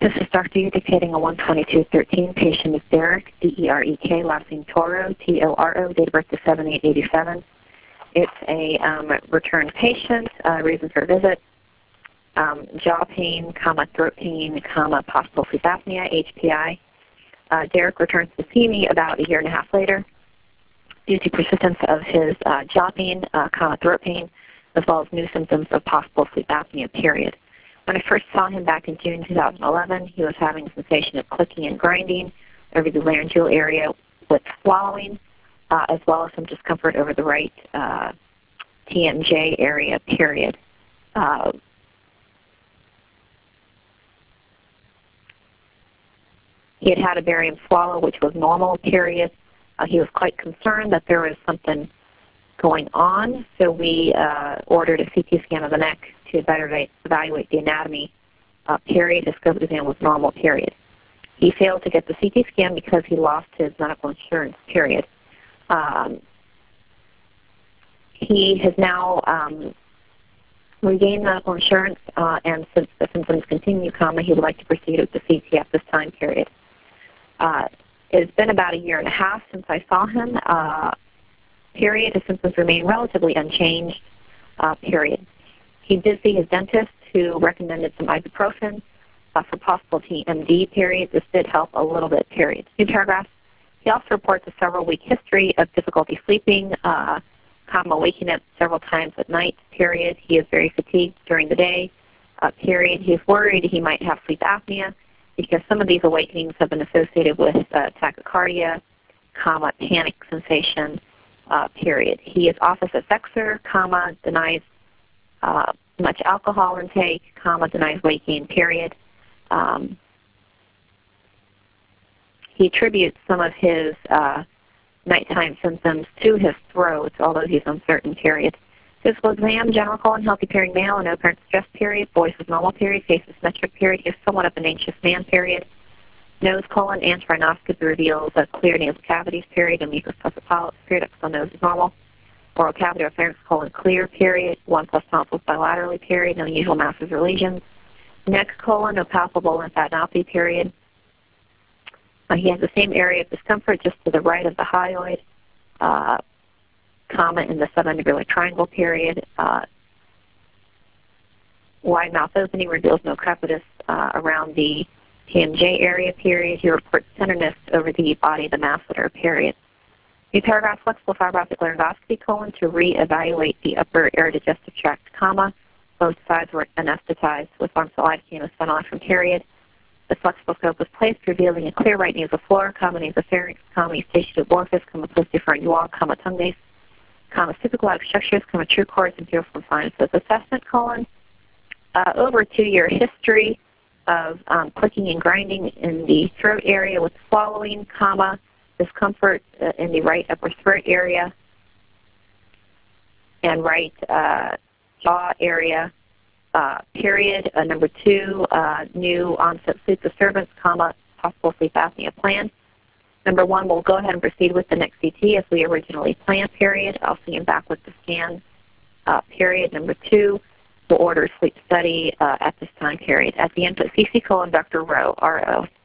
This is Dr. U dictating a 12213. Patient is Derek, D-E-R-E-K, last name Toro, T-O-R-O, date of birth is 7/8/87. It's a return patient, reason for visit, jaw pain, throat pain, possible sleep apnea, HPI. Derek returns to see me about a year and a half later due to persistence of his jaw pain, throat pain, as well as new symptoms of possible sleep apnea, period. When I first saw him back in June 2011, he was having a sensation of clicking and grinding over the laryngeal area with swallowing, as well as some discomfort over the right TMJ area, period. He had a barium swallow, which was normal, period. He was quite concerned that there was something going on, so we ordered a CT scan of the neck to evaluate the anatomy, period. His scope exam was normal, period. He failed to get the CT scan because he lost his medical insurance, period. He has now regained medical insurance, and since the symptoms continue, he would like to proceed with the CT at this time, period. It's been about a year and a half since I saw him, period. His symptoms remain relatively unchanged, period. He did see his dentist, who recommended some ibuprofen for possible TMD, period. This did help a little bit, period. New paragraph. He also reports a several-week history of difficulty sleeping, waking up several times at night, period. He is very fatigued during the day, period. He is worried he might have sleep apnea because some of these awakenings have been associated with tachycardia, panic sensation, period. He is office sexer, denies much alcohol intake, denies waking, period. He attributes some of his nighttime symptoms to his throat, although he's uncertain, period. Physical exam, general colon, healthy appearing male, no apparent stress, period. Voice is normal, period. Face is symmetric, period. He is somewhat of an anxious man, period. Nose colon, anti-rhinoscopy reveals clear nasal cavities, period, and mucous polyps, period. External nose is normal. Oral cavity or pharynx colon clear, period. 1+ tonsils bilaterally, period. No unusual masses or lesions. Neck colon, no palpable lymphadenopathy, period. He has the same area of discomfort just to the right of the hyoid, in the subungular triangle, period. Wide mouth opening reveals no crepitus around the TMJ area, period. He reports tenderness over the body of the masseter, period. New paragraph, flexible fiber optic laryngoscopy, to reevaluate the upper air digestive tract, both sides were anesthetized with lidocaine and phenylephrine, period. The flexible scope was placed, revealing a clear right nasal floor, nasopharynx, eustachian orifice, posterior wall, tongue base, supraglottic structures, true chords, and piriform sinuses. Assessment, over a 2-year history of clicking and grinding in the throat area with swallowing, discomfort in the right upper throat area and right jaw area, period. Number 2, new onset sleep disturbance, possible sleep apnea plan. Number 1, we'll go ahead and proceed with the next CT as we originally planned, period. I'll see him back with the scan, period. Number 2, we'll order a sleep study at this time, period. At the end, put CC: Dr. Rowe, R-O.